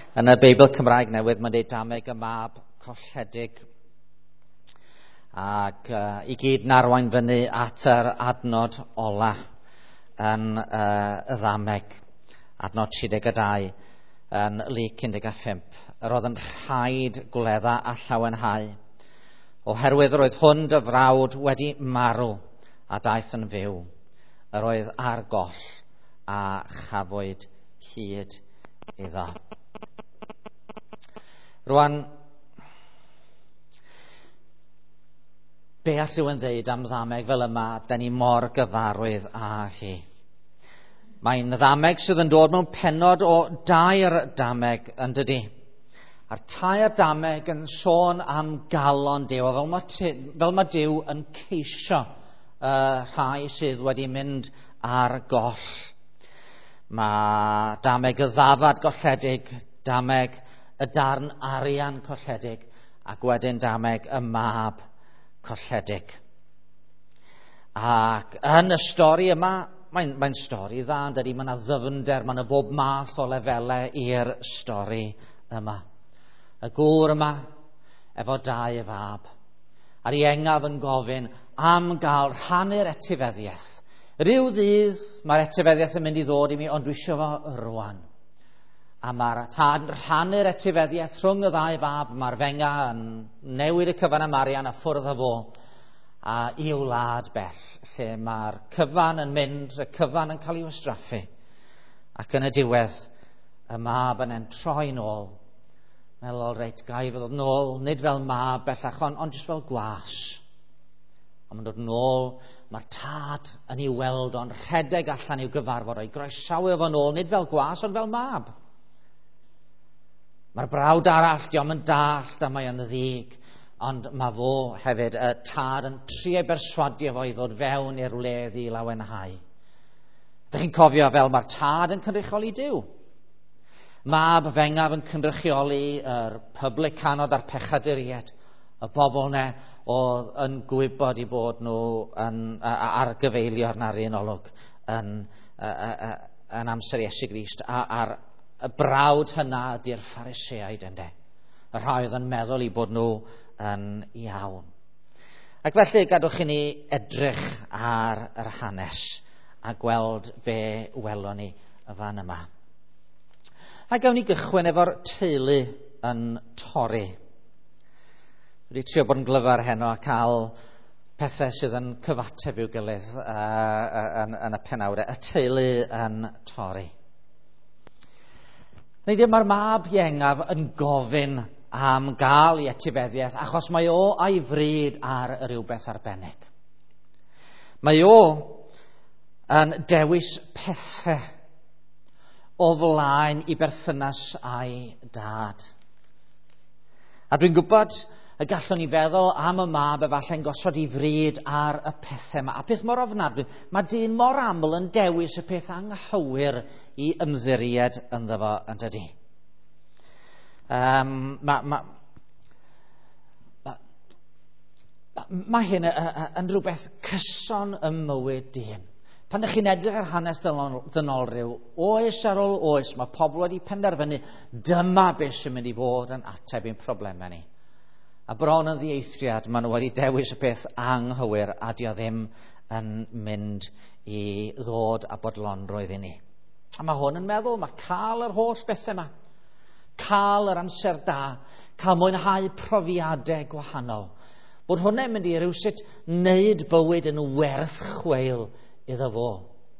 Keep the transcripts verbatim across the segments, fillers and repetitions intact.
Yn y Beibl Cymraeg Newydd, mae'n deud dameg y mab colledig. Ac uh, i gyd narwain fyny at yr adnod ola yn uh, y ddameg, adnod tri deg dau yn Luc un deg pump. Roedd yn rhaid gwledda a llawenhau, oherwydd roedd hwn dy frawd wedi marw a daeth yn fyw. Yr oedd ar goll a chafwyd hyd iddo. Rwan, be all rhywun ddeud am ddameg fel yma, da ni mor gyfarwydd â hi. Mae'n ddameg sydd yn dod mewn pennod o dair dameg yn dydy. A'r tair dameg yn sôn am galon Duw, fel mae, fel mae Duw yn ceisio uh, rhai sydd wedi mynd ar goll. Mae dameg y ddafad golledig, dameg y darn arian colledig, ac wedyn dameg y mab colledig. Ac yn y stori yma, mae'n mae stori dda, yn dydy, mae yna ddyfnder, mae yna bob math o lefelau i'r stori yma. Y gŵr yma, efo dau y fab, a'r iengaf yn gofyn am gael rhannu'r etifeddiaeth. Ryw ddydd mae'r etifeddiaeth yn mynd i ddod i mi, ond dwi eisiau fo rwan. A mae'r tad rhannu'r etifeddiaeth rhwng y ddau fab, mae'r fenga yn newid y cyfan y Marian a ffwrdd o fo, a i wlad bell, lle mae'r cyfan yn mynd, y cyfan yn cael ei wastraffu. Ac yn y diwedd, y mab yn en troi nôl, meddwl, reit, gai fydd nôl, nid fel mab bellach, ond, ond jyst fel gwas. Ond mae'n dod nôl, mae'r tad yn ei weld o'n rhedeg allan i'w gyfarfod o'i groesawu efo nôl, nid fel gwas, ond fel mab. Mae'r brawd arall, diom yn dallt a mae yn ddig, ond mae fo hefyd, y tad yn trio berswadio fo i ddod fewn i'r wledd i lawenhau. Ydych chi'n cofio fel mae'r tad yn cynrychioli Duw? Mab fengaf yn cynrychioli yr publicanod a'r pechaduriaid, y bobl ne oedd yn gwybod i bod nhw yn, ar gyfeilio na'r un olwg yn, yn amser Iesu Grist. A'r y brawd hynna ydy'r Phariseaid ynddo. Y rhai oedd yn meddwl i bod nhw yn iawn. Ac felly gadwch i ni edrych ar yr hanes a gweld be welon ni y fan yma. A gawn ni gychwyn efo'r teulu yn torri. Wedi trio bod yn glyfar heno a cael pethau sydd yn cyfateb i'w gilydd uh, yn, yn y penawdau. Y teulu yn torri. Neu ddim mae'r mab iengaf yn gofyn am gael ei etifeddiaeth achos mae o a'i fryd ar rywbeth arbennig. Mae o yn dewis pethau o flaen i berthynas a'i dad. A dwi'n gwybod y gallwn ni feddwl am y mab efallai'n gosod i fryd ar y pethau yma. A peth mor ofnadwy, mae dyn mor aml yn dewis y peth anghywir i ymddiried ynddo fo yn dydy. Um, mae ma, ma, ma, ma hyn yn rhywbeth cyson ym mywyd dyn. Pan ydych chi'n edrych ar hanes ddynolryw, oes ar ôl oes, mae pobl wedi penderfynu dyma beth sy'n mynd i fod yn ateb i'n problemau ni. A bron yn ddieithriad, maen nhw wedi dewis y peth anghywir a di o ddim yn mynd i ddod a bodlonrwydd i ni. A mae hwn yn meddwl, mae cael yr holl bethau yma, cael yr amser da, cael mwynhau profiadau gwahanol, bod hwnna'n mynd i rywsut wneud bywyd yn werth chweil iddo fo.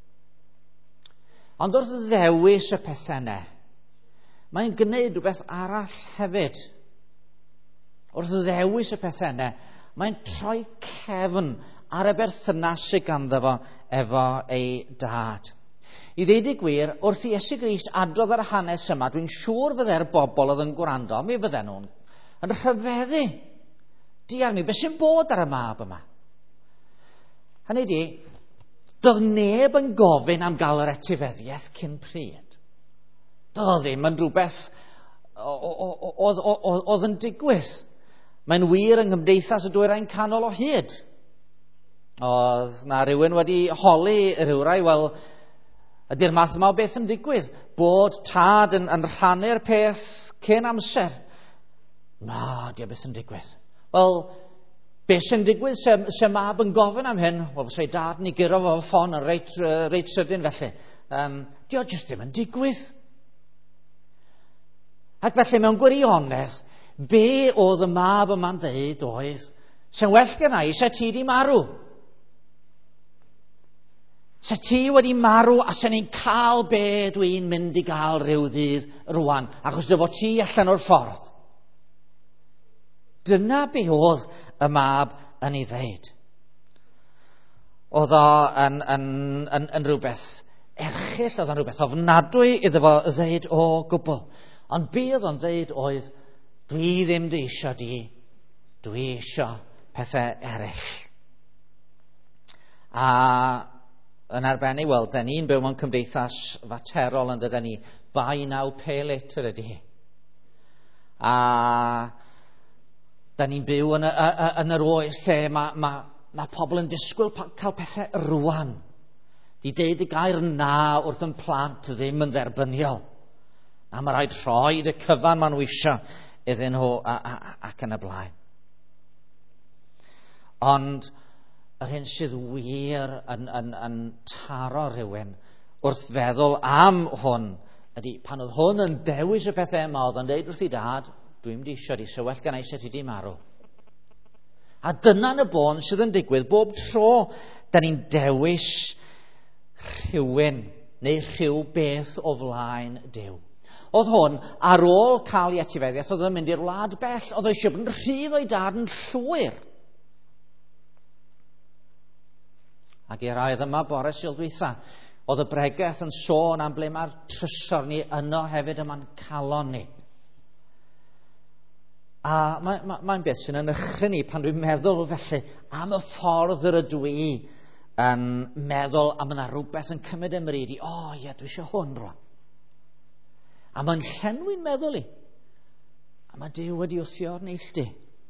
Ond wrth ddewis y pethau yna, mae'n gwneud rhywbeth arall hefyd. Wrth ddewis y pethau yna, mae'n troi cefn ar y berthynas sydd ganddo fo efo ei dad. I ddeud y gwir, wrth i Iesu Grist adrodd ar y hanes yma, dwi'n siŵr fydde'r bobl oedd yn gwrando, mi fydden nhw'n yn rhyfeddu. Diar mi, beth sy'n bod ar y mab yma? Hynny di, doedd neb yn gofyn am gael yr etifeddiaeth cyn pryd. Doedd o ddim yn rhywbeth oedd yn digwydd. Mae'n wir yng Nghymdeithas y Dwyrain Canol o hyd. Oedd na rhywun wedi holi rhywrai, wel, Ydy'r math yma o beth yn digwydd? Bod tad yn, yn rhannu'r peth cyn amser? Na, di o beth yn digwydd. Wel, beth sy'n digwydd se, se mab yn gofyn am hyn? Wel, fysa'i dad ni gyrro fo ffon yn reit, uh, reit sydyn felly. Um, di o jyst ddim yn digwydd. Ac felly mewn gwirionedd, be oedd y mab yma'n dweud oedd, sy'n well gyna i, se ti di marw. Se ti wedi marw a se ni'n cael be dwi'n mynd i gael rhyw ddydd rwan, achos dyfo ti allan o'r ffordd. Dyna be oedd y mab yn ei ddeud. Oedd o yn, yn, yn, yn rhywbeth erchill, oedd o'n rhywbeth ofnadwy iddo fo ddeud o gwbl. Ond be oedd o'n ddeud oedd, dwi ddim di isio di, dwi isio pethau eraill. A yn arbennig, wel, da ni'n byw mewn cymdeithas faterol yn dydyn ni, buy now, pay later ydy. A da ni'n byw yn, y, yn yr oes lle mae ma, ma pobl yn disgwyl cael pethau rwan. Di deud y gair na wrth yn plant ddim yn dderbyniol. A mae rhaid rhoi y cyfan maen nhw eisiau iddyn nhw ac yn y blaen. Ond yr hyn sydd wir yn, yn, yn taro rhywun wrth feddwl am hwn ydy pan oedd hwn yn dewis y pethau yma oedd yn deud wrth i dad, dwi'n di isio di, so well gan eisiau ti di marw. A dyna'n y bon sydd yn digwydd bob tro da ni'n dewis rhywun neu rhyw beth o flaen Duw. Oedd hwn ar ôl cael ei etifeddiaeth, oedd yn mynd i'r wlad bell, oedd eisiau bod yn rhydd o'i dad yn llwyr. Ac i'r aidd yma bore Sulddwytha, oedd y bregaeth yn sôn am ble mae'r trysor ni yno hefyd yma'n calon ni. A mae'n ma, ma beth sy'n ynychu ni pan dwi'n meddwl felly am y ffordd yr ydw i yn meddwl am yna rhywbeth yn cymryd ymryd i, o oh, ie, dwi eisiau hwn rwan. A mae'n llenwi'n meddwl i. A mae Duw wedi wthio'r neilltu.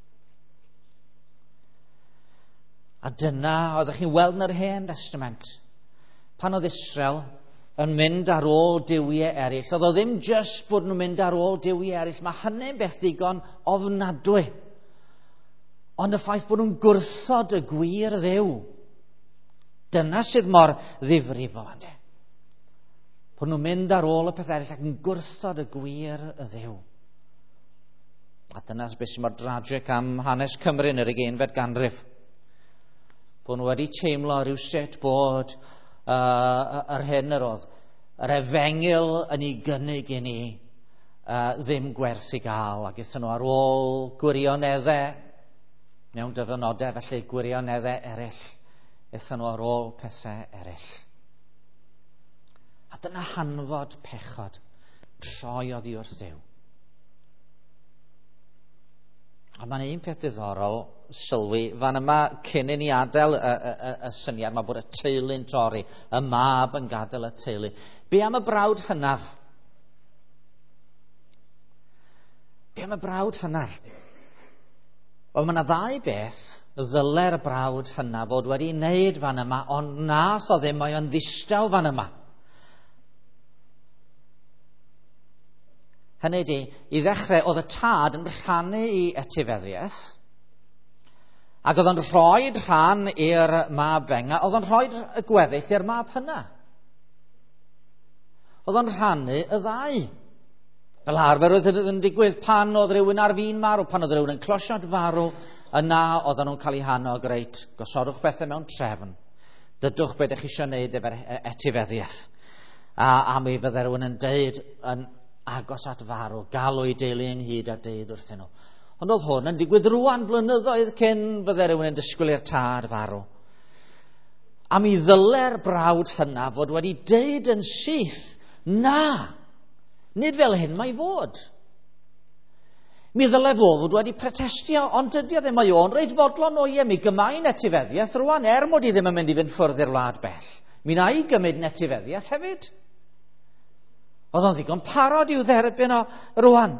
A dyna oeddech chi'n weld yn yr Hen Testament. Pan oedd Israel yn mynd ar ôl duwiau eraill. Oedd o ddim jyst bod nhw'n mynd ar ôl duwiau eraill. Mae hynny'n beth digon ofnadwy. Ond y ffaith bod nhw'n gwrthod y gwir Dduw. Dyna sydd mor ddifrifol ande. Bod nhw'n mynd ar ôl y peth eraill ac yn gwrthod y gwir y Dduw. A dyna beth sy'n mor dragic am hanes Cymru yn yr ugeinfed ganrif. Bod nhw wedi teimlo rhywsut bod uh, yr hyn yr oedd, yr efengil yn ei gynnig i ni uh, ddim gwerth i gael. Ac eithon nhw ar ôl gwirioneddau, mewn dyfynodau felly gwirioneddau eraill, eithon nhw ar ôl pethau eraill. A dyna hanfod pechod troi oddi wrth Dduw. A mae'n un peth diddorol sylwi, fan yma cyn i ni adael y, y, y, y syniad mae bod y teulu'n torri, y mab yn gadael y teulu. Be am y brawd hynaf? Be am y brawd hynaf? Wel, mae yna ddau beth ddyle'r brawd hynaf fod wedi wneud fan yma, ond nath o ddim, mae o'n ddistaw fan yma. Hynny ydy, i ddechrau, oedd y tad yn rhannu i etifeddiaeth, ac oedd o'n rhoi rhan i'r mab benga, oedd o'n rhoi y gweddill i'r mab hynna. Oedd o'n rhannu y ddau. Fel arfer oedd yn digwydd pan oedd rhywun ar fin marw, pan oedd rhywun yn closiad farw, yna oedd nhw'n cael ei hannog reit, gosodwch bethau mewn trefn, dydwch beth eich eisiau gwneud efo'r etifeddiaeth. A, a mi fydde rhywun yn deud yn agos at farw, galw i deulu ynghyd a deud wrthyn nhw. Ond oedd hwn yn digwydd rwan blynyddoedd cyn fydde rhywun yn disgwyl i'r tad farw. A mi ddyle'r brawd hynna fod wedi deud yn syth, na, nid fel hyn mae fod. Mi ddyle fo fod wedi protestio, ond dydy o ddim mae o'n reit fodlon o ie, mi gymain etifeddiaeth rwan, er mod i ddim yn mynd i fynd ffwrdd i'r wlad bell. Mi na i gymryd etifeddiaeth hefyd. Oedd o'n ddigon parod i'w dderbyn o rwan.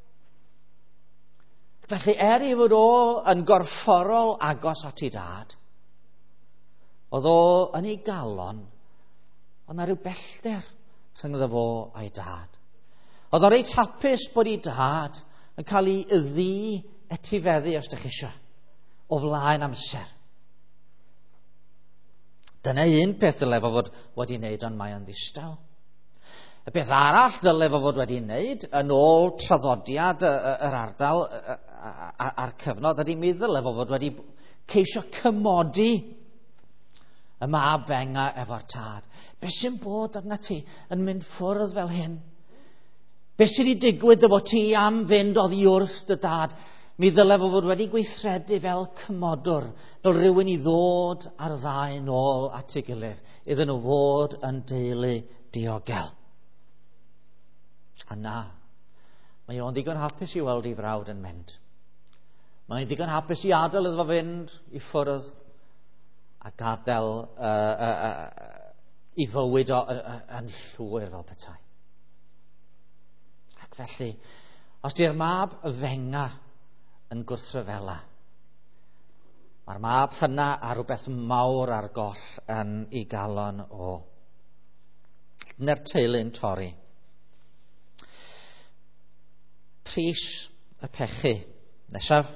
Felly er i fod o yn gorfforol agos at ei dad, oedd o yn ei galon Oedd na ryw bellter rhwng iddo fo a'i dad. Oedd o reit hapus bod ei dad yn cael ei ddi etifeddu, os ydych chi isio, o flaen amser. Dyna un peth dylai fo fod wedi wneud, ond mae o'n ddistaw. Y peth arall dylai fo fod wedi wneud yn ôl traddodiad yr ardal a'r cyfnod ydy mi ddylai fo fod wedi ceisio cymodi y mab Fenga efo'r tad. Be sy'n bod arna ti yn mynd ffwrdd fel hyn? Be sydd wedi digwydd efo ti am fynd oddi wrth dy dad? Mi ddylai fo fod wedi gweithredu fel cymodwr, fel rhywun i ddod ar ddau nôl at ei gilydd, iddyn nhw fod yn deulu diogel. A na, mae o'n ddigon hapus i weld ei frawd yn mynd. Mae'n ddigon hapus i adael iddo fo fynd i ffwrdd a gadael uh, uh, uh, i fywyd o, uh, yn llwyr fel petai. Ac felly, os di'r mab Fenga yn gwrthryfela, mae'r mab hynna a rhywbeth mawr ar goll yn ei galon o. Dyna'r teulu'n torri. Pris y pechu. Nesaf.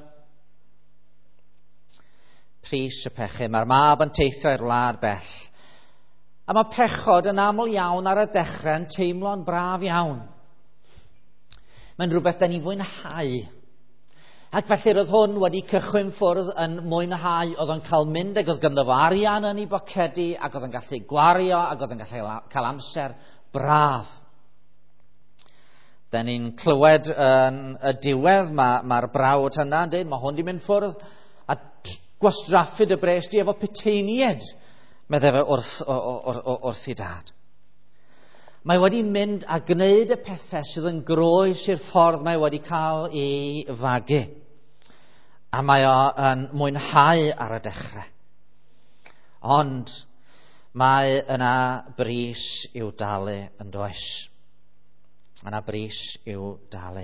Pris y pechu. Mae'r mab yn teithio i'r wlad bell. A mae pechod yn aml iawn ar y dechrau yn teimlo'n braf iawn. Mae'n rhywbeth da ni fwynhau. Ac felly roedd hwn wedi cychwyn ffwrdd yn mwynhau. Oedd o'n cael mynd ac oedd ganddo fo arian yn ei bocedi ac oedd o'n gallu gwario ac oedd o'n gallu cael amser braf. Da ni'n clywed yn y diwedd, mae'r ma brawd hynna yn dweud, mae hwn wedi mynd ffwrdd a gwastraffyd y bresti efo peteinied, meddai fe wrth, wrth, wrth ei dad. Mae wedi mynd a gwneud y pethau sydd yn groes i'r ffordd mae wedi cael ei fagu. A mae o yn mwynhau ar y dechrau. Ond mae yna bris i'w dalu yn does. Yna bris i'w dalu.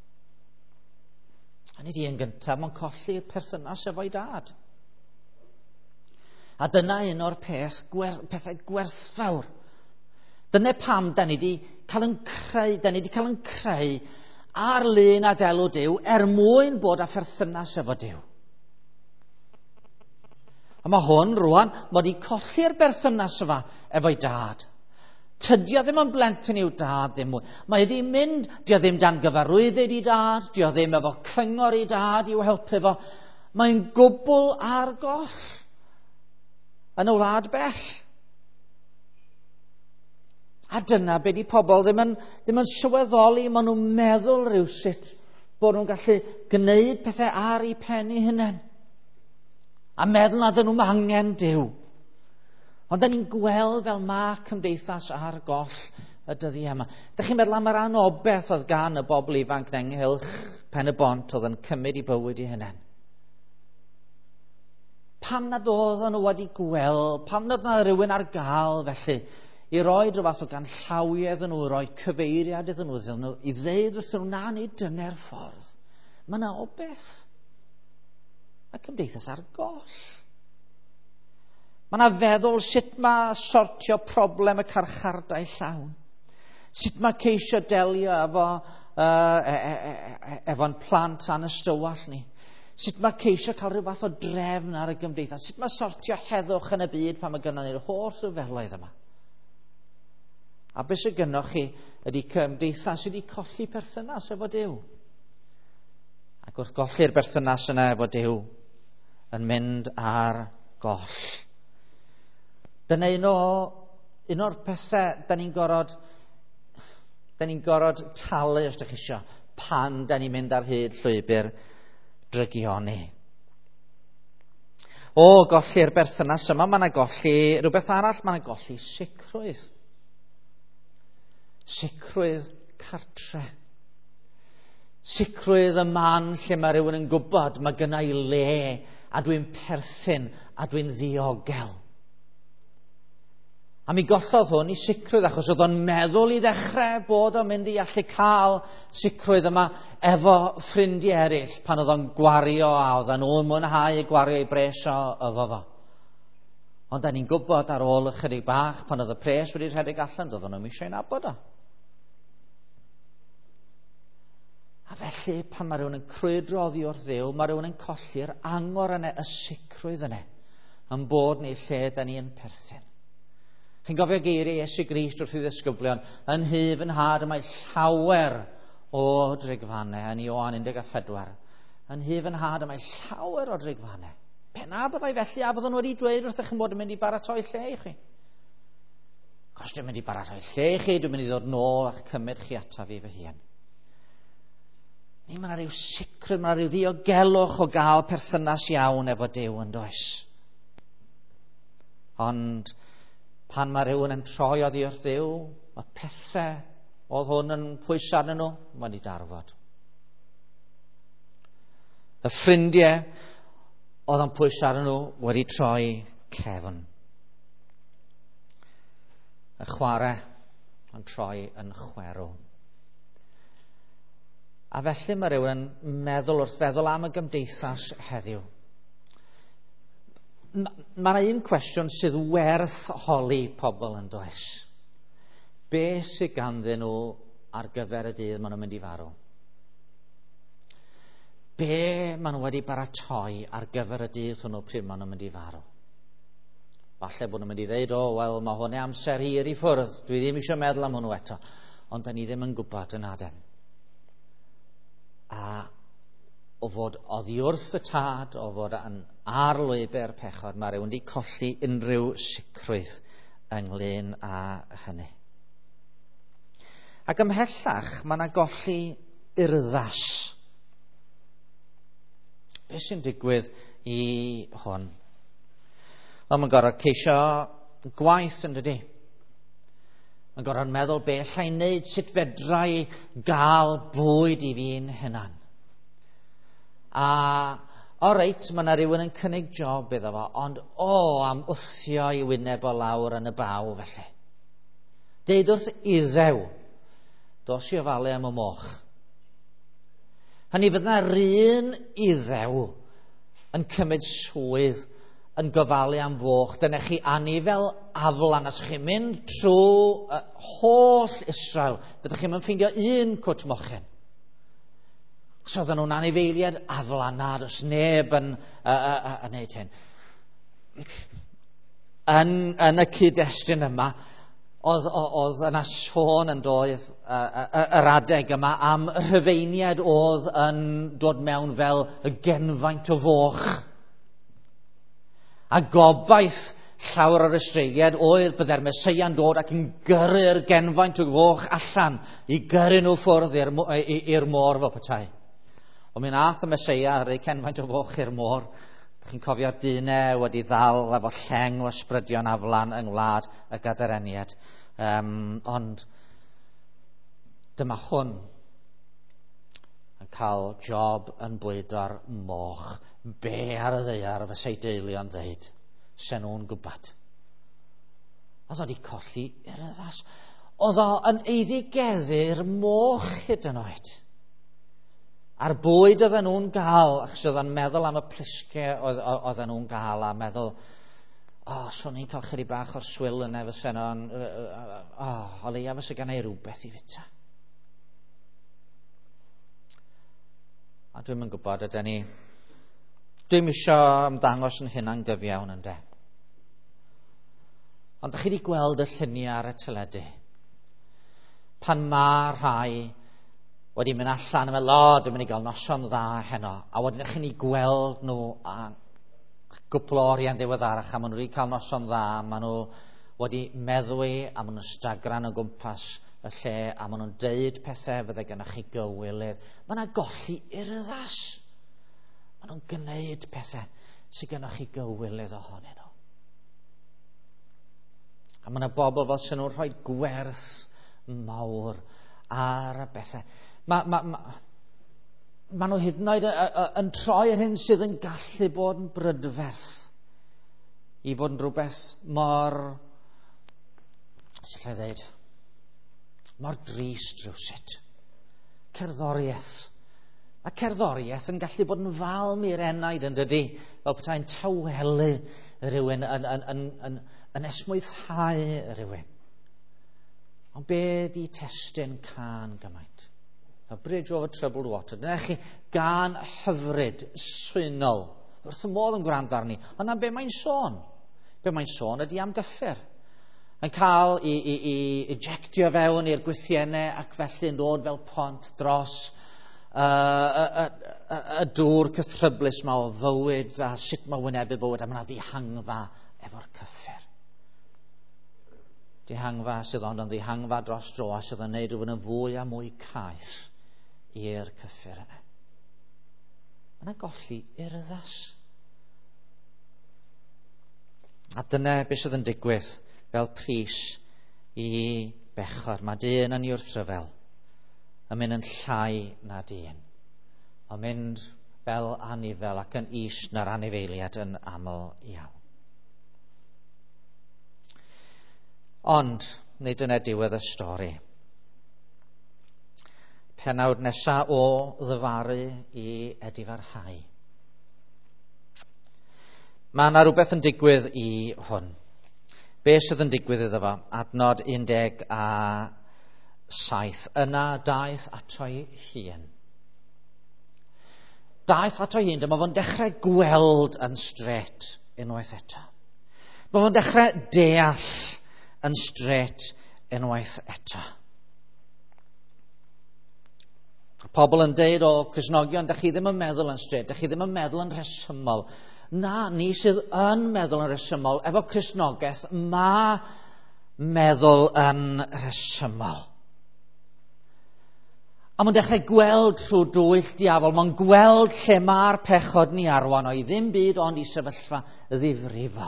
Hynny di yn gyntaf, mae'n colli'r perthynas efo'i dad. A dyna un o'r peth, gwer, pethau gwerthfawr. Dyna pam da ni wedi cael yn creu, da ni wedi cael yn creu ar lun a delw Duw er mwyn bod â pherthynas efo Duw. A mae hwn rwan mod i colli'r berthynas yma efo'i dad. Tydio ddim yn blentyn i'w dad ddim mwy. Mae wedi mynd, dio ddim dan gyfarwyddyd i dad, dio ddim efo cyngor i dad i'w helpu fo. Mae'n gwbl ar goll yn y wlad bell. A dyna be di pobl ddim yn, ddim yn sylweddoli, maen nhw'n meddwl rywsut bod nhw'n gallu gwneud pethau ar eu pen eu hunain. A meddwl na dyn nhw'n angen Duw. Ond da ni'n gweld fel ma cymdeithas ar goll y dyddi yma. Da chi'n meddwl am yr anobeth oedd gan y bobl ifanc ynghylch Pen y Bont oedd yn cymryd i bywyd eu hunain. Pam nad oedd nhw wedi gweld, pam nad na rhywun ar gael felly, i roi rhyw fath o ganllawiau iddyn nhw, i roi cyfeiriad iddyn nhw, iddyn nhw i ddeud wrthyn nhw, na ni dyna'r ffordd. Mae yna obeth. Mae cymdeithas ar goll. Mae yna feddwl sut mae sortio problem y carchardai llawn. Sut mae ceisio delio efo uh, e, e, e, efo'n plant anystywall ni. Sut mae ceisio cael rhyw fath o drefn ar y gymdeithas. Sut mae sortio heddwch yn y byd pan mae gynnon ni'r holl rhyfeloedd yma. A beth sydd gennych chi ydy cymdeithas wedi colli perthynas efo Duw. Ac wrth golli'r berthynas yna efo Duw yn mynd ar goll. Dyna un o un o'r pethau da ni'n gorod da ni'n gorod talu os ydych chi isio pan da ni'n mynd ar hyd llwybr drygioni. O golli'r berthynas yma, mae yna golli rhywbeth arall, mae yna golli sicrwydd. Sicrwydd cartre. Sicrwydd y man lle mae rhywun yn gwybod mae gyna i le a dwi'n perthyn a dwi'n ddiogel. A mi gollodd hwn i sicrwydd achos oedd o'n meddwl i ddechrau bod o'n mynd i allu cael sicrwydd yma efo ffrindiau eraill pan oedd o'n gwario a oedd nhw'n mwynhau gwario i bresio efo fo. Ond da ni'n gwybod ar ôl ychydig bach pan oedd y pres wedi rhedeg allan, doedden nhw'n eisiau nabod o. A felly pan mae rhywun yn crwydro oddi wrth Dduw, mae rhywun yn colli'r angor yna, y sicrwydd yna, yn bod ni lle da ni yn perthyn. Chi'n gofio geiriau Iesu Grist wrth i ddisgyblion, yn hyf yn had y mae llawer o drigfannau, yn Ioan un deg pedwar. Yn hyf yn had y mae llawer o drigfannau. Pena byddai felly a byddwn wedi dweud wrth eich bod yn mynd i baratoi lle i chi. Os dwi'n mynd i baratoi lle i chi, dwi'n mynd i ddod nôl a'ch cymryd chi ataf i fy hun. Ni mae'n rhyw sicrwydd, mae'n rhyw ddiogelwch o gael perthynas iawn efo Duw yn does. Ond pan mae rhywun yn troi oddi wrth Dduw, mae pethau oedd hwn yn pwysau arnyn nhw, mae'n wedi darfod. Y ffrindiau oedd yn pwysau arnyn nhw wedi troi cefn. Y chwarae yn troi yn chwerw. A felly mae rhywun yn meddwl wrth feddwl am y gymdeithas heddiw. Mae yna un cwestiwn sydd werth holi pobl yn does. Be sydd ganddyn nhw ar gyfer y dydd maen nhw'n mynd i farw? Be maen nhw wedi baratoi ar gyfer y dydd hwnnw pryd maen nhw'n mynd i farw? Falle bod nhw'n mynd i ddeud, o, wel, mae hwnna amser hir i ffwrdd. Dwi ddim eisiau meddwl am hwnnw eto. Ond da ni ddim yn gwybod yn aden. A o fod oddi wrth y tad, o fod yn arlwybr pechod, mae rhywun wedi colli unrhyw sicrwydd ynglyn â hynny. Ac ymhellach, mae yna golli urddas. Be sy'n digwydd i hwn? Wel, mae'n gorfod ceisio gwaith yn dydi. Mae'n gorfod meddwl be allai wneud, sut fedra i gael bwyd i fi'n hunan. A o reit, mae yna rhywun yn cynnig job iddo fo, ond o, am wthio i wyneb o lawr yn y baw felly. Deud wrth iddew, dos i ofalu am y moch. Hynny fydd yna'r un iddew yn cymryd swydd yn gofalu am foch. Dyna chi anifel aflan. Os chi'n mynd trwy uh, holl Israel, byddwch chi'n mynd ffeindio un cwt mochen. So oedden nhw'n anifeiliad aflan, nad oes neb yn uh, uh, uh, wneud hyn. Yn, yn y cyd-destun yma, oedd, oedd yna sôn yn doedd uh, uh, yr adeg yma am rhyfeiniad oedd yn dod mewn fel y genfaint o foch. A gobaith llawer o'r Israeliad oedd byddai'r Meseia'n dod ac yn gyrru'r genfaint o foch allan i gyrru nhw ffwrdd i'r môr fel petai. Ond mi nath y Meseia ar ei genfaint o foch i'r môr. Chi'n cofio dynau wedi ddal efo lleng o ysbrydion aflan yng ngwlad y Gadareniad. Um, ond dyma hwn yn cael job yn bwydo'r moch. Be ar y ddaear fysai deulu'n ddeud? Se nhw'n gwybod. Oedd o wedi colli i'r yddas. Oedd o yn eiddigeddu'r moch hyd yn oed. A'r bwyd oedden nhw'n gael, achos oedden meddwl am y plisgau oedden nhw'n gael, a meddwl, o, oh, so ni'n cael chydig bach o'r swyl yna fysa nhw'n, o, oh, o leia fysa gan ei rhywbeth i fita. A dwi'n yn gwybod ydyn ni, dwi'n eisiau ymddangos yn hynna'n gyfiawn yn de. Ond ydych chi wedi gweld y lluniau ar y teledu? Pan mae rhai wedi mynd allan yn meddwl, o, dwi'n mynd i gael noson dda heno. A wedyn ydych chi'n ei gweld nhw a gwbl o oriau'n ddiweddarach, a maen nhw wedi cael noson dda, maen nhw wedi meddwi, a maen nhw'n stagran o gwmpas y lle, a maen nhw'n deud pethau fydde gennych chi gywilydd. Maen nhw'n golli urddas. Maen nhw'n gwneud pethau sydd gennych chi gywilydd ohonyn nhw. A maen nhw bobl fel sy'n nhw'n rhoi gwerth mawr ar y bethau. Mae ma, ma, ma nhw hyd yn oed yn troi ar hyn sydd yn gallu bod yn brydferth i fod yn rhywbeth mor, sut lle ddeud, mor drist rhywsut. Cerddoriaeth A cerddoriaeth yn gallu bod yn fal mirenaid yn dydy, fel petai'n tawelu rhywun, yn, yn, yn, yn, yn esmwythau rhywun. Ond be di testyn can gymaint? A Bridge over Troubled Water. Dyna chi gan hyfryd, swynol, wrth y modd yn gwrando arni. Ond na be mae'n sôn? Be mae'n sôn ydi amgyffur. Yn cael i, i, i ejectio fewn i'r gwythiennau ac felly yn dod fel pont dros y uh, uh, uh, uh, dŵr cythryblus yma o fywyd a sut mae wynebu bywyd a mae yna ddihangfa efo'r cyffur. Dihangfa sydd ond yn ddihangfa dros dro a sydd yn gwneud rhywun yn fwy a mwy caeth i'r cyffur yna. Mae yna golli urddas. A dyna beth sydd yn digwydd fel pris i bechod. Mae dyn yn ei wrthryfel yn mynd yn llai na dyn. Yn mynd fel anifel ac yn is na'r anifeiliad yn aml iawn. Ond, nid yna diwedd y stori. Pennawd nesaf o ddyfaru i edifarhau. Mae yna rhywbeth yn digwydd i hwn. Be sydd yn digwydd iddo fo? Adnod un deg a saith. Yna daeth ato'i hun. Daeth ato'i hun, dyma fo'n dechrau gweld yn stret unwaith eto. Dyma fo'n dechrau deall yn stret unwaith eto. Pobl yn deud o Cristnogion, dych chi ddim yn meddwl yn stret, dych chi ddim yn meddwl yn resymol. Na, ni sydd yn meddwl yn resymol, efo Cristnogaeth, ma meddwl yn resymol. A mae'n dechrau gweld trwy dwyll diafol, mae'n gweld lle mae'r pechod ni arwain o'i ddim byd ond i sefyllfa ddifrifol.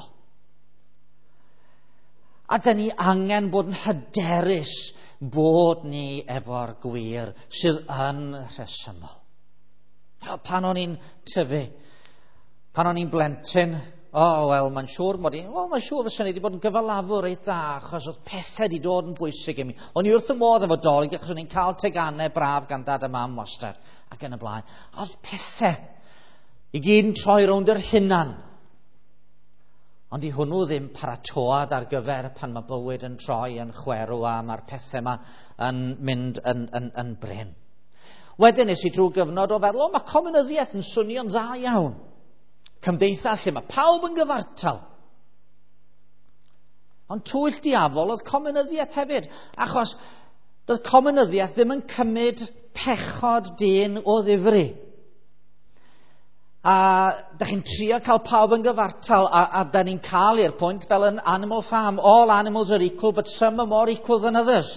A dyn ni angen bod yn hyderus bod ni efo'r gwir sydd yn rhesymol. Pan o'n i'n tyfu, pan o'n i'n blentyn, o, oh, wel, mae'n siŵr bod i, wel, mae'n siŵr fysa ni wedi bod yn gyfalafwr reit dda, achos oedd pethau wedi dod yn bwysig i mi. O'n i wrth y modd efo dolyg, achos o'n i'n cael tegannau braf gan dad a mam wastad, ac yn y blaen. Oedd pethau i gyd yn troi rownd yr hunan. Ond i hwnnw ddim paratoad ar gyfer pan mae bywyd yn troi yn chwerw a mae'r pethau yma yn mynd yn, yn, yn bryn. Wedyn nes i drwy gyfnod o feddwl, o, mae comunyddiaeth yn swnio'n dda iawn. Cymdeithas lle mae pawb yn gyfartal. Ond twyll diafol oedd comunyddiaeth hefyd, achos doedd comunyddiaeth ddim yn cymryd pechod dyn o ddifri. A da chi'n trio cael pawb yn gyfartal, a, a da ni'n cael i'r pwynt fel yn Animal Farm, all animals are equal, but some are more equal than others.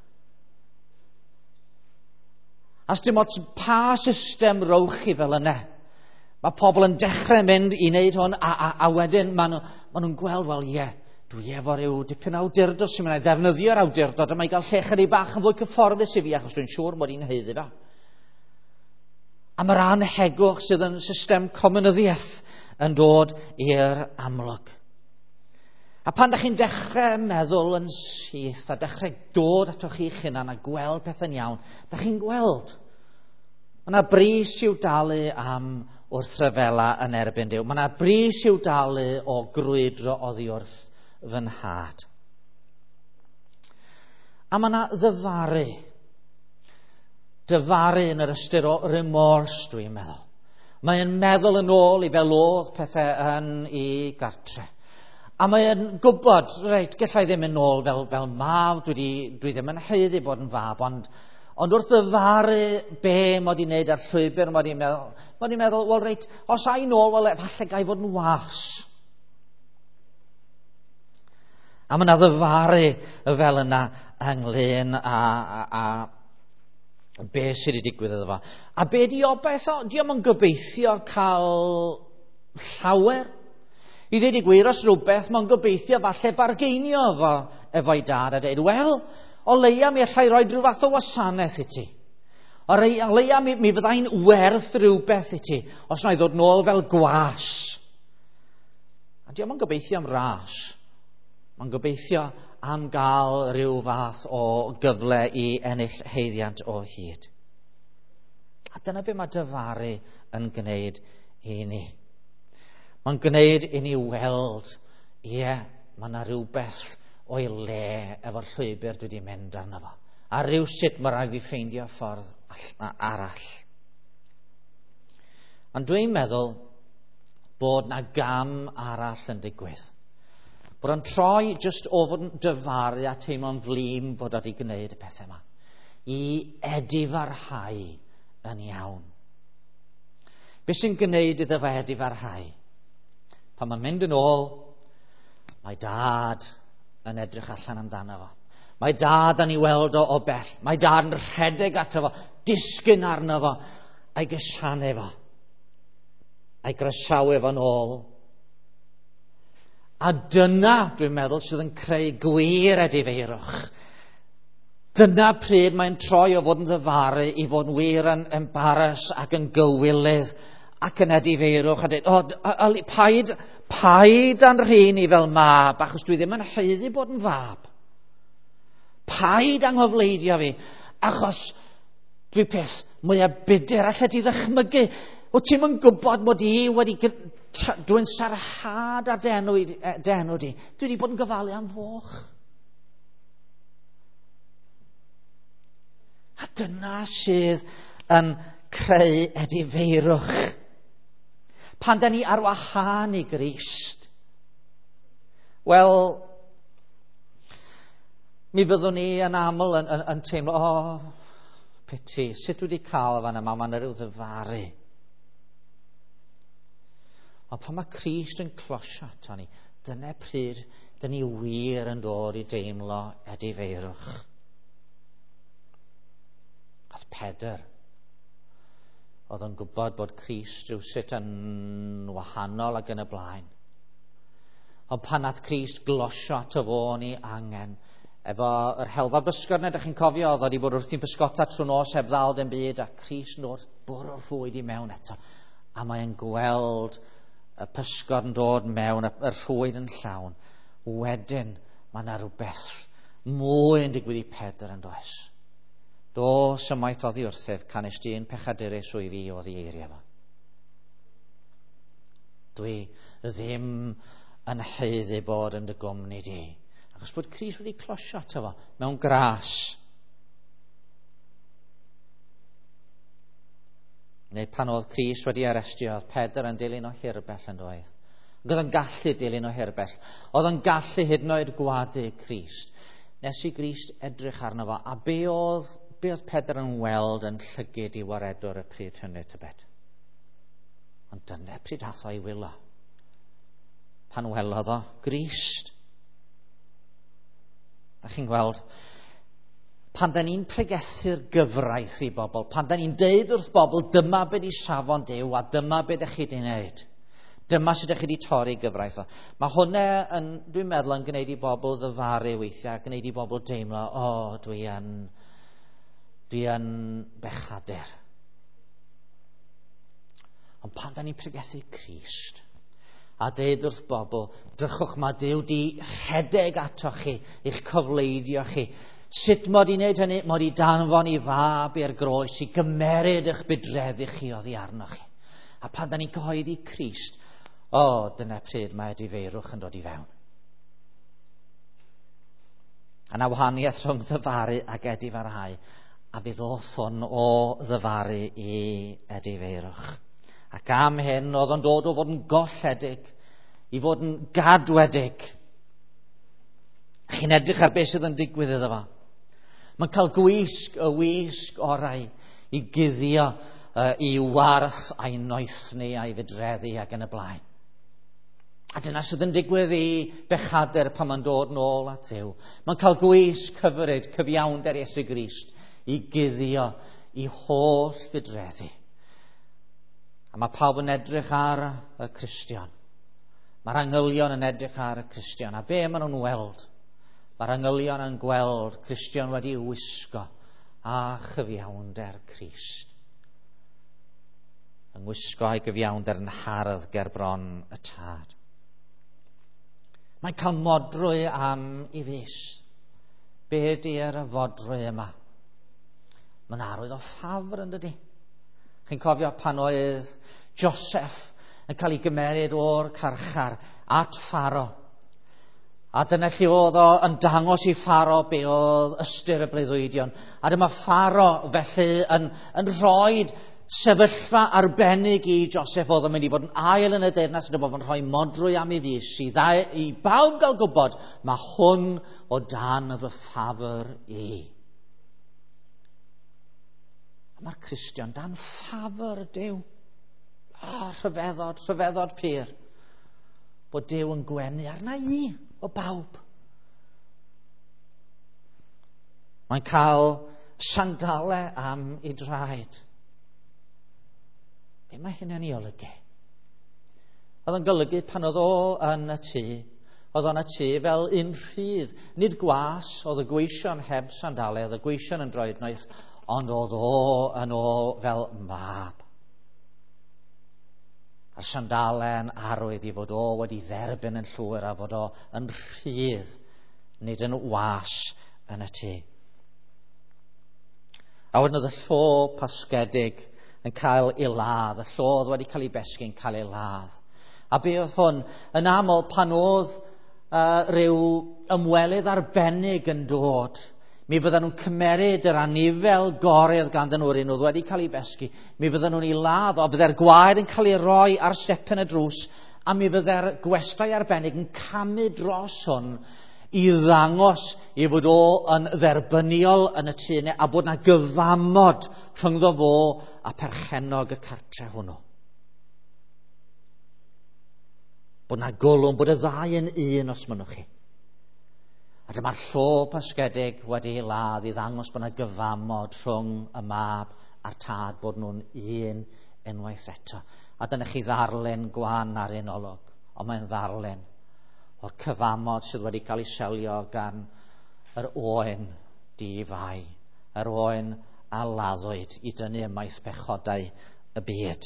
As dim ots pa system rowch chi fel yna. Mae pobl yn dechrau mynd i wneud hwn, a, a, a wedyn maen nhw, ma nhw'n gweld, wel ie, yeah, dwi efo ryw dipyn awdurdod sy'n mynd i ddefnyddio'r awdurdod, a mae gael llechyd i bach yn fwy cyfforddus i fi, achos dwi'n siŵr mod i'n heiddi fa. A mae'r anhegwch sydd yn system comunyddiaeth yn dod i'r amlwg. A pan da chi'n dechrau meddwl yn syth, a dechrau dod atoch chi'ch hunan a gweld pethau'n iawn, da chi'n gweld. Mae yna bris i'w dalu am wrthryfela yn erbyn Duw. Mae yna bris i'w dalu o grwydro oddi wrth fy nhad. A mae yna ddyfaru. Dyfaru yn yr ystyr o remorse, dwi'n meddwl. Mae'n meddwl yn ôl i fel oedd pethau yn ei gartre. A mae'n gwybod, reit, gallai ddim yn ôl fel, fel mab, dwi, di, dwi ddim yn heiddi bod yn fab, ond Ond wrth ddyfaru be mod i'n neud ar llwybr, mod i'n meddwl, mod i'n meddwl, wel reit, os a i'n ôl, wel efallai gai fod yn was. A mae yna ddyfaru fel yna ynglyn a, a, a be sydd wedi digwydd iddo fo. A be di obaith o? Di o'm yn gobeithio cael llawer? I ddweud i gwir os rhywbeth, mae'n gobeithio falle bargeinio efo, efo'i dad a dweud, wel, o leia mi allai roi rhyw fath o wasanaeth i ti. O leia mi, mi fyddai'n werth rhywbeth i ti, os na i ddod nôl fel gwas. A diolch yn gobeithio am ras. Mae'n gobeithio am gael rhyw fath o gyfle i ennill heiddiant o hyd. A dyna beth mae dyfaru yn gwneud i ni. Mae'n gwneud i ni weld, ie, mae yna rhywbeth o'i le efo'r llwybr dwi wedi mynd arno fo. A rhywsut mae rhaid fi ffeindio ffordd arall. Ond dwi'n meddwl bod na gam arall yn digwydd. Bod o'n troi jyst o fod yn dyfaru a teimlo'n flin bod wedi gwneud y pethau yma. I edifarhau yn iawn. Be sy'n gwneud iddo fe edifarhau? Pan mae'n mynd yn ôl, mae dad yn edrych allan amdano fo. Mae dad yn ei weld o o bell. Mae dad yn rhedeg ato fo, disgyn arno fo, a'i gysanu fo. A'i groesawu fo'n ôl. A dyna, dwi'n meddwl, sydd yn creu gwir edifeirwch. Dyna pryd mae'n troi o fod yn ddyfaru i fod yn wir yn embaras ac yn gywilydd ac yn edifeirwch. A dweud, o, paid, paid a'n rhin i fel mab, achos dwi ddim yn haeddu bod yn fab. Paid anghofleidio fi, achos dwi peth mwyaf budur allai di ddychmygu. Wyt ti'n yn gwybod mod i wedi... Dwi'n sarhad ar denw, denw di. Dwi wedi bod yn gofalu am foch. A dyna sydd yn creu edifeirwch. Pan da ni ar wahân i Grist, wel, mi fyddwn ni yn aml yn, yn, yn teimlo, o, oh, piti, sut wedi cael fan yma, mae'n rhyw ddyfaru. Ond pan mae Crist yn closio ato ni, dyna pryd dyn ni wir yn dod i deimlo edifeirwch. Oedd Pedr, oedd yn gwybod bod Crist rywsut yn wahanol ac yn y blaen. Ond pan nath Crist glosio ato fo ni angen, efo yr helfa bysgod na, ydych chi'n cofio, oedd wedi bod wrthi'n bysgota trwy nos heb ddal dim byd, a Crist wrth bwrw'r rhwyd i mewn eto. A mae'n gweld y pysgod yn dod mewn, y rhwyd yn llawn. Wedyn, mae yna rhywbeth mwy yn digwydd i Pedr yn does. Dos ymaith oddi wrthaf, canes dyn pechadurus o'i fi oedd i eirio fo. Dwi ddim yn haeddu bod yn dy gwmni di, achos bod Crist wedi closio ato fo mewn gras. Neu pan oedd Crist wedi arestio, oedd Pedr yn dilyn o hirbell yn doedd. Oedd yn gallu dilyn o hirbell. Oedd yn gallu hyd yn oed gwadu Crist. Nes i Crist edrych arno fo, a be oedd, be oedd Pedr yn weld yn llygyd i waredwr y pryd hynny tybed. Ond dyna pryd hath o'i wylo. Pan welodd o Crist. Da chi'n gweld, pan da ni'n pregethu'r gyfraith i bobl, pan da ni'n deud wrth bobl, dyma be di safon Duw, a dyma be da chi di wneud. Dyma sydd da chi di torri gyfraith o. Mae hwnna, yn, dwi'n meddwl, yn gwneud i bobl ddyfaru weithiau, gwneud i bobl deimlo, o, oh, dwi yn, dwi yn bechadur. Ond pan da ni'n pregethu Crist, a deud wrth bobl, drychwch mae Duw di rhedeg ato chi, i'ch cyfleidio chi. Sut mod i wneud hynny? Mod i danfon i fab i'r groes i gymeryd eich bydreddu chi oddi arno chi. A pan da ni'n cyhoeddi Crist, o, oh, dyna pryd mae edifeirwch yn dod i fewn. A na wahaniaeth rhwng ddyfaru ac edifarhau, a fydd oth hwn o ddyfaru i edifeirwch. Ac am hyn, oedd o'n dod o fod yn golledig, i fod yn gadwedig. Chi'n edrych ar beth sydd yn digwydd iddo fo. Mae'n cael gwisg y wisg orau i guddio uh, i warth a'i noethni a'i fydreddu ac yn y blaen. A dyna sydd yn digwydd i bechadur pan mae'n dod nôl at Duw. Mae'n cael gwisg hyfryd, cyfiawnder Iesu Grist i guddio i holl fydreddu. A mae pawb yn edrych ar y Cristion. Mae'r angylion yn edrych ar y Cristion. A be maen nhw'n weld? Mae'r angylion yn gweld Cristion wedi wisgo a chyfiawnder Crist. Yn wisgo ei gyfiawnder yn hardd ger bron y tad. Mae'n cael modrwy am i fus. Be di'r fodrwy yma? Mae'n arwydd o ffafr yn dydi. Chi'n cofio pan oedd Joseph yn cael ei gymeryd o'r carchar at Pharo. A dyna lle oedd o yn dangos i Pharo be oedd ystyr y breuddwydion. A dyma Pharo felly yn, yn rhoi sefyllfa arbennig i Joseph oedd yn mynd i fod yn ail yn y deyrnas, dyma fod yn rhoi modrwy am ei fus i, ddau, i bawb gael gwybod mae hwn o dan fy ffafr i. Mae'r Cristion dan ffafr Duw. Ah, rhyfeddod, rhyfeddod pyr. Bod Duw yn gwenu arna i o bawb. Mae'n cael sandalau am ei draed. Be mae hynny'n ei olygu? Oedd yn golygu pan oedd o yn y tŷ, oedd o'n y tŷ fel un rhydd. Nid gwas, oedd y gweision heb sandalau, oedd y gweision yn droednoeth, ond oedd o yn ôl fel mab. A'r sandalau yn arwydd i fod o wedi dderbyn yn llwyr a fod o yn rhydd, nid yn was yn y tŷ. A wedyn oedd y llo pasgedig yn cael ei ladd, y llo oedd wedi cael ei besgu'n cael ei ladd. A be oedd hwn? Yn aml pan oedd uh, rhyw ymwelydd arbennig yn dod, mi fyddan nhw'n cymeryd yr anifel gorau ganddyn nhw'r un oedd wedi cael ei besgu. Mi fyddan nhw'n ei ladd, o bydde'r gwaed yn cael ei roi ar stepen y drws, a mi fydde'r gwestai arbennig yn camu dros hwn i ddangos i fod o yn dderbyniol yn y tŷ yna, a bod yna gyfamod rhyngddo fo a perchenog y cartre hwnnw. Bod yna golwm, bod y ddau yn un os mynnwch chi. A dyma'r llo pasgedig wedi ei ladd i ddangos bod yna gyfamod rhwng y mab a'r tad, bod nhw'n un unwaith eto. A dyna chi ddarlun gwan ar un olwg, ond mae'n ddarlun o'r cyfamod sydd wedi cael ei selio gan yr oen di-fai, yr oen a laddwyd i dynnu ymaith pechodau y byd.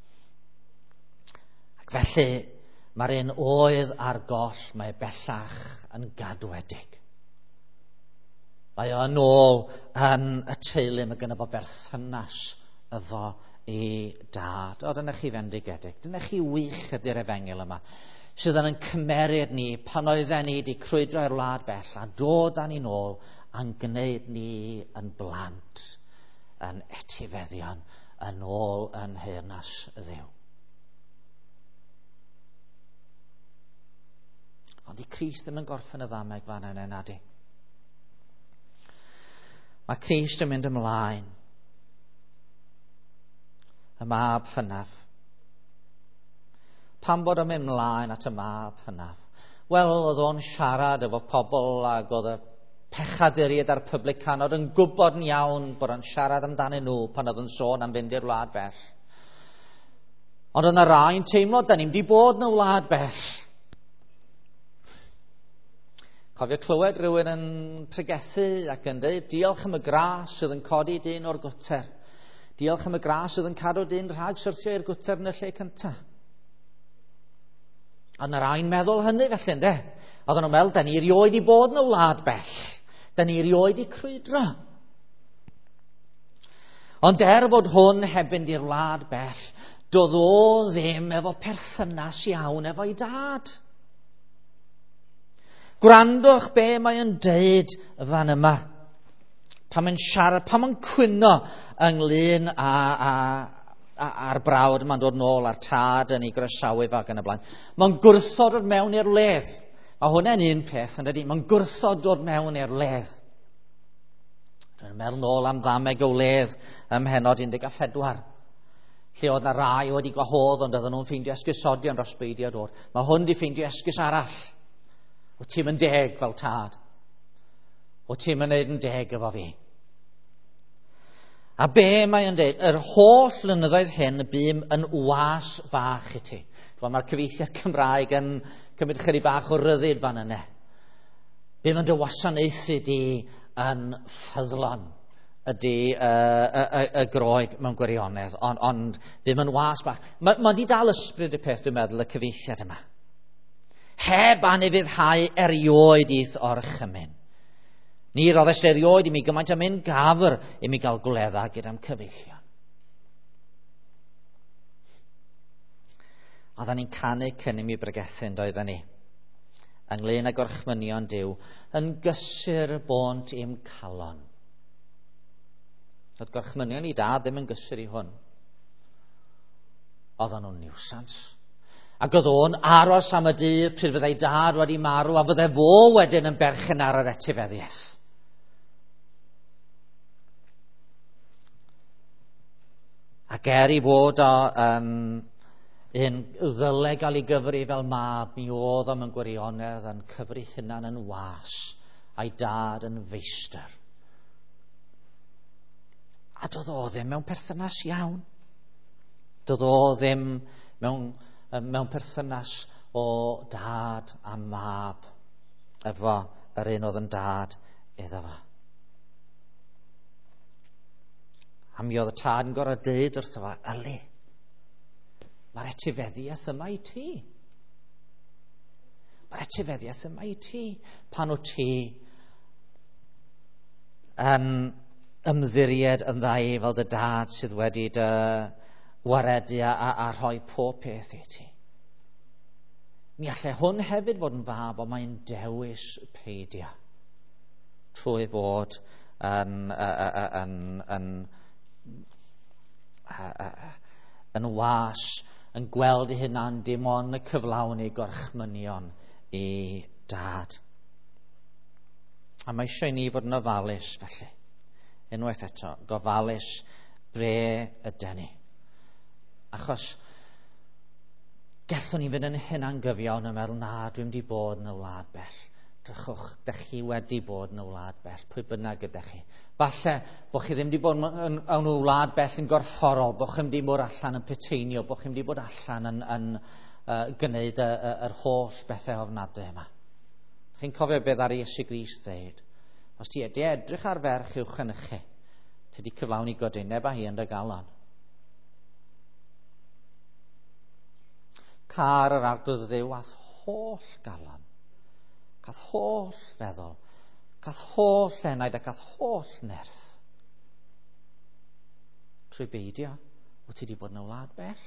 Ac felly, mae'r un oedd ar goll, mae bellach yn gadwedig. Mae o yn ôl yn y teulu, mae gyda fo berthynas efo ei dad. O, dyna chi fendigedig. Dyna chi wych ydy'r efengil yma, sydd yn cymeryd ni pan oedden ni wedi crwydro i'r wlad bell a dod â ni nôl a'n gwneud ni yn blant, yn etifeddion, yn ôl yn heyrnas y Dduw. Ond i Crist ddim yn gorffen y ddameg fan yna, nadi. Mae Crist yn mynd ymlaen. Y mab hynaf. Pam bod yn mynd ymlaen at y mab hynaf? Wel, oedd o'n siarad efo pobl ac oedd y pechaduriad a'r publicanod yn gwybod yn iawn bod o'n siarad amdanyn nhw pan oedd yn sôn am fynd i'r wlad bell. Ond yn y rhain teimlo, da ni'n di bod yn y wlad bell. Cofio clywed rhywun yn pregethu ac yn dweud, diolch am y gras sydd yn codi dyn o'r gwter. Diolch am y gras sydd yn cadw dyn rhag syrthio i'r gwter yn y lle cyntaf. A na rhain meddwl hynny felly, ynddo? Oedden nhw'n meddwl, da ni erioed i bod yn y wlad bell. Da ni erioed i crwydro. Ond er bod hwn heb fynd i'r wlad bell, doedd o ddim efo perthynas iawn efo'i dad. Gwrandwch be mae'n deud fan yma. Pan mae'n siarad, pan mae'n cwyno ynglyn a, a, a, a'r brawd mae'n dod nôl a'r tad yn ei groesawu fo ac yn y blaen. Mae'n gwrthod dod mewn i'r ledd. Mae hwnna'n un peth, yn dydi? Mae'n gwrthod dod mewn i'r ledd. Dwi'n meddwl nôl am ddameg o ledd ym Mhenod un deg pedwar. Lle oedd na rai wedi gwahodd, ond oedden nhw'n ffeindio esgusodion dros beidio dod. Mae hwn di ffeindio esgus arall. O ti'n yn deg fel tad. O ti'n yn neud yn deg efo fi. A be mae'n dweud, yr holl flynyddoedd hyn bym yn was bach i ti. Mae'r cyfieithiad Cymraeg yn cymryd chydig bach o ryddid fan yna. Bym yn dy wasanaethu di yn ffyddlon ydy y, y, y, y groeg mewn gwirionedd, ond on, bym yn was bach. Mae ma di dal ysbryd y peth, dwi'n meddwl, y cyfieithiad yma. Heb anifuddhau erioed i'th o'r chymyn. Ni roedd erioed i mi gymaint am mynd gafr i mi gael gwledda gyda'n cyfeillion. Oedden ni'n canu cyn i mi bregethyn doedden ni. Ynglŷn â gorchmynion Duw, yn gysur bont i'm calon. Oedd gorchmynion i dad ddim yn gysur i hwn. Oedden nhw'n niwsans. Ac oedd o'n aros am y dydd pryd fyddai dad wedi marw, a fyddai fo wedyn yn berchen ar yr etifeddiaeth. Ac er i fod o yn un ddyle gael ei gyfri fel mab, mi oedd o'n gwirionedd yn cyfri hunan yn was, a'i dad yn feistr. A doedd o ddim mewn perthynas iawn. Doedd o ddim mewn, mewn perthynas o dad a mab efo yr un oedd yn dad iddo fo. A mi oedd y tad yn gorfod dweud wrtho fo, Eli, mae'r etifeddiaeth yma i ti. Mae'r etifeddiaeth yma i ti. Pan o ti yn ymddiried yn dda fel dy dad sydd wedi dy waredu a, a, a rhoi pob peth i ti. Mi allai hwn hefyd fod yn fab, ond mae'n dewis peidio. Trwy fod yn, yn, yn, yn, yn was, yn gweld ei hunan dim ond y cyflawni gorchmynion i dad. A mae eisiau ni fod yn ofalus felly. Unwaith eto, gofalus bre ydyn ni. Achos gallwn ni fynd yn hunan gyfiawn yn meddwl, na, dwi'n di bod yn y wlad bell. Drychwch, dych chi wedi bod yn y wlad bell, pwy bynnag ydych chi. Falle bod chi ddim wedi bod yn, yn y wlad bell yn gorfforol, bod chi ddim wedi bod allan yn peteinio, bod chi ddim wedi bod allan yn, yn uh, gwneud y, y, yr holl bethau ofnadau yma. Chi'n cofio beth ar Iesu Grist dweud? Os ti wedi edrych ar ferch uwch yn chi, ti wedi cyflawni godyneb a hi yn dy galon. Car yr arglwydd Dduw ath holl galon, cath holl feddwl, cath holl enaid a cath holl nerth. Trwy beidio, wyt ti wedi bod yn y wlad bell?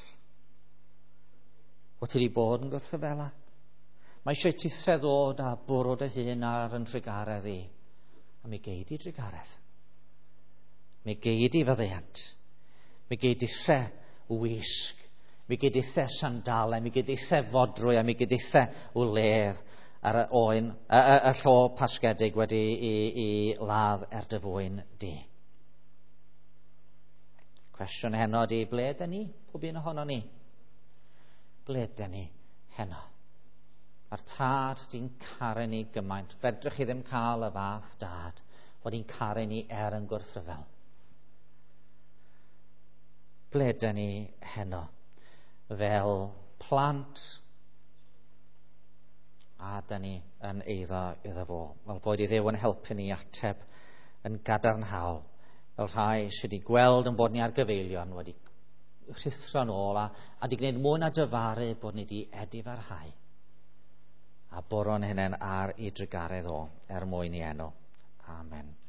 Wyt ti wedi bod yn gwrthryfela? Mae eisiau ti ddod a bwrw dy hun ar yn trigaredd i. A mi gei di trigaredd. Mi gei di fyddeiant. Mi gei di lle wisg. Mi gei di lle sandale. Mi gei di lle fodrwy. A mi gei di lle wledd ar y oen, y, y, y llo pasgedig wedi i, i ladd er dy fwyn di. Cwestiwn heno di, ble ydyn ni? Pob un ohono ni? Ble ydyn ni heno? Mae'r tad di'n caru ni gymaint. Fedrwch chi ddim cael y fath dad bod hi'n caru ni er yn gwrthryfel. Ble ydyn ni heno? Fel plant a dyn ni yn eiddo iddo fo. Fel bod i Dduw yn helpu ni ateb yn gadarnhaol. Fel rhai sydd wedi gweld yn bod ni ar gyfeilion wedi rhuthro'n ôl a, a di gwneud mwy na dyfaru bod ni wedi edifarhau. A boron hynny'n ar ei drygaredd o er mwyn i enw. Amen.